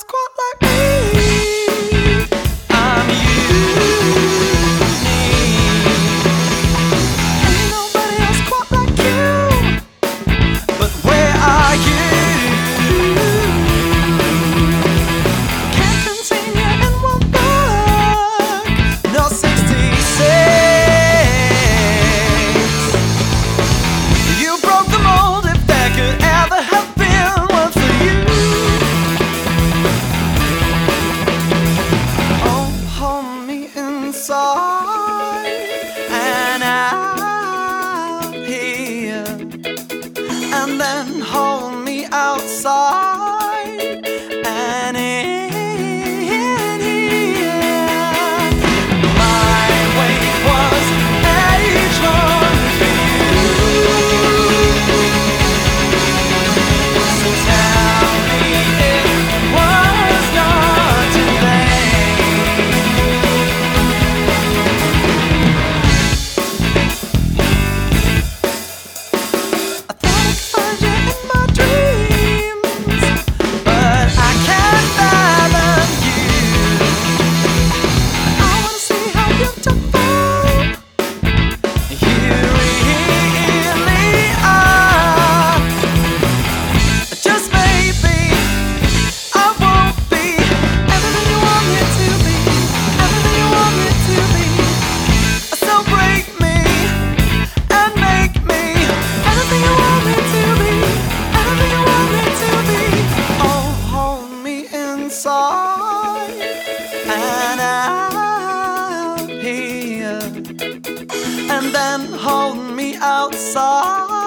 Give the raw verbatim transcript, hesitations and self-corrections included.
else quite like me. I'm unique. Ain't nobody else quite like you. But where are you? Can't contain you in one book. No sixty-six. You broke the mold, if there could ever have been one for you. Oh, hold me inside and out here, and then hold me outside and in here. My wait was age long for you. So tell me it was not in vain. I thought I could find you in my dreams, but I can't fathom you. I wanna see how beautiful you really are. Just maybe I won't be everything you want me to be, everything you want me to be. So break me and make me everything you want me to be, everything you want me to be. Oh, hold me inside and out here, and then hold me outside.